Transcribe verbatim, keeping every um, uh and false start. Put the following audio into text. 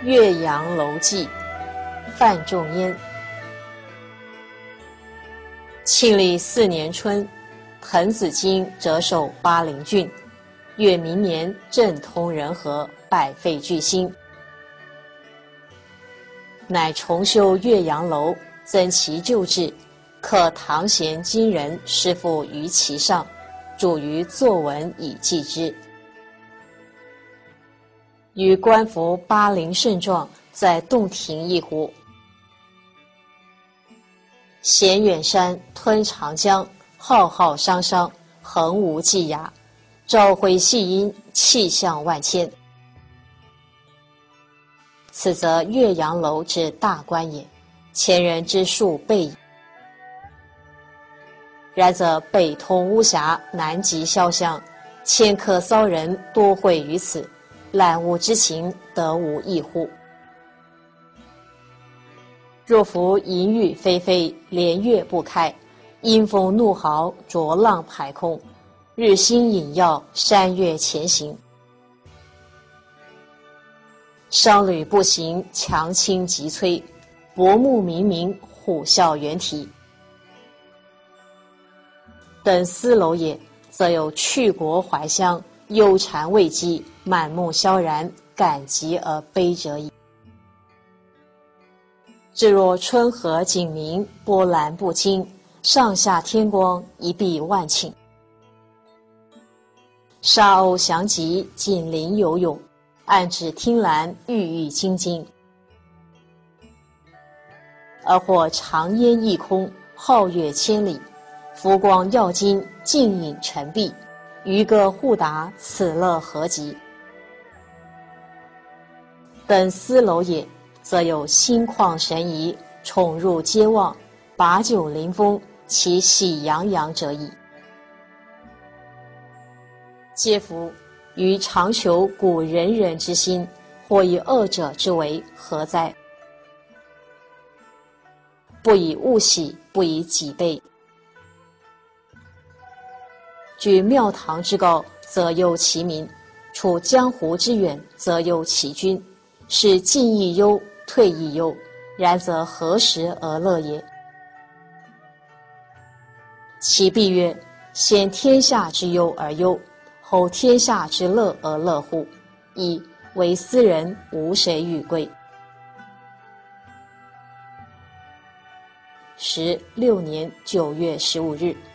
岳阳楼记，范仲淹。庆历四年春，滕子京谪守巴陵郡，越明年政通人和，百废具兴，乃重修岳阳楼，增其旧制，刻唐贤今人诗赋于其上，著于作文以记之。与观夫巴陵胜状，在洞庭一湖。衔远山，吞长江，浩浩汤汤，横无际涯，朝晖夕阴，气象万千。此则岳阳楼之大观也，前人之数倍矣。然则北通巫峡，南极潇湘，迁客骚人多会于此，览物之情，得无异乎？若夫淫雨霏霏，连月不开，阴风怒号，浊浪排空，日星隐曜，山岳前行，商旅不行，强倾急摧，薄暮冥冥，虎啸猿啼。等斯楼也，则有去国怀乡，忧谗畏讥，满目萧然，感极而悲者矣。至若春和景明，波澜不惊，上下天光，一碧万顷，沙鸥翔集，锦鳞游泳，岸芷汀兰，郁郁津津。而或长烟一空，皓月千里，浮光耀金，静影沉璧，渔歌互答，此乐何极？等斯楼也，则有心旷神怡，宠辱皆忘，把酒临风，其喜洋洋者矣。嗟夫！于常求古仁人之心，或以恶者之为，何哉？不以物喜，不以己悲。居庙堂之高，则忧其民；处江湖之远，则忧其君。是进亦忧，退亦忧，然则何时而乐也？其必曰：先天下之忧而忧，后天下之乐而乐乎？噫！唯斯人，无谁与归。十六年九月十五日。